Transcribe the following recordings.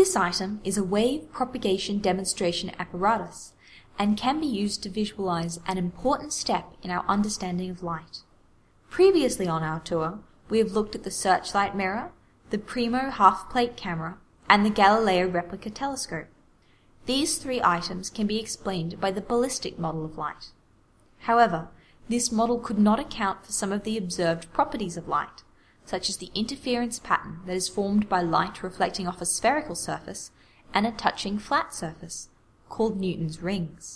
This item is a wave propagation demonstration apparatus and can be used to visualize an important step in our understanding of light. Previously on our tour, we have looked at the searchlight mirror, the Primo half-plate camera, and the Galileo replica telescope. These three items can be explained by the ballistic model of light. However, this model could not account for some of the observed properties of light, such as the interference pattern that is formed by light reflecting off a spherical surface and a touching flat surface, called Newton's rings.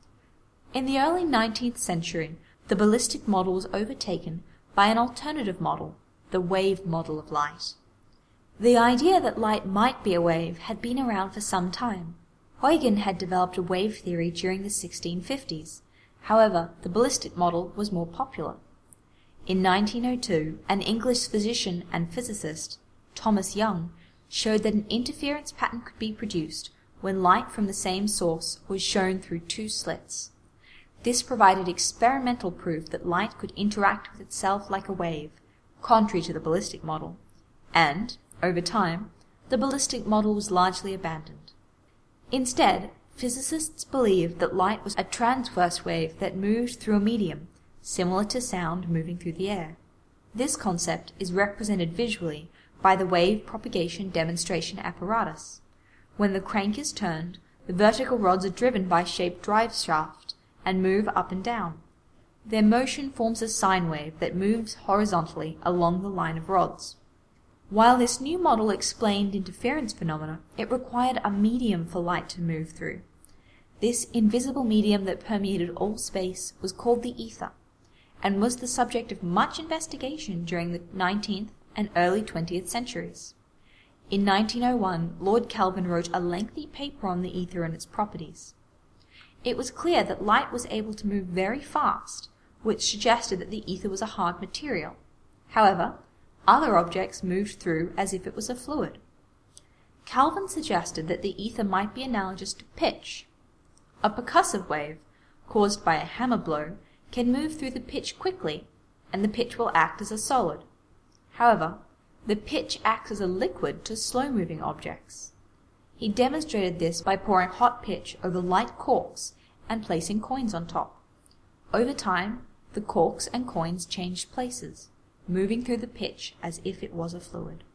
In the early 19th century, the ballistic model was overtaken by an alternative model, the wave model of light. The idea that light might be a wave had been around for some time. Huygens had developed a wave theory during the 1650s. However, the ballistic model was more popular. In 1902, an English physician and physicist, Thomas Young, showed that an interference pattern could be produced when light from the same source was shown through two slits. This provided experimental proof that light could interact with itself like a wave, contrary to the ballistic model, and, over time, the ballistic model was largely abandoned. Instead, physicists believed that light was a transverse wave that moved through a medium, similar to sound moving through the air. This concept is represented visually by the wave propagation demonstration apparatus. When the crank is turned, the vertical rods are driven by a shaped drive shaft and move up and down. Their motion forms a sine wave that moves horizontally along the line of rods. While this new model explained interference phenomena, it required a medium for light to move through. This invisible medium that permeated all space was called the ether, and was the subject of much investigation during the 19th and early 20th centuries. In 1901, Lord Kelvin wrote a lengthy paper on the ether and its properties. It was clear that light was able to move very fast, which suggested that the ether was a hard material. However, other objects moved through as if it was a fluid. Kelvin suggested that the ether might be analogous to pitch. A percussive wave, caused by a hammer blow, can move through the pitch quickly, and the pitch will act as a solid. However, the pitch acts as a liquid to slow-moving objects. He demonstrated this by pouring hot pitch over light corks and placing coins on top. Over time, the corks and coins changed places, moving through the pitch as if it was a fluid.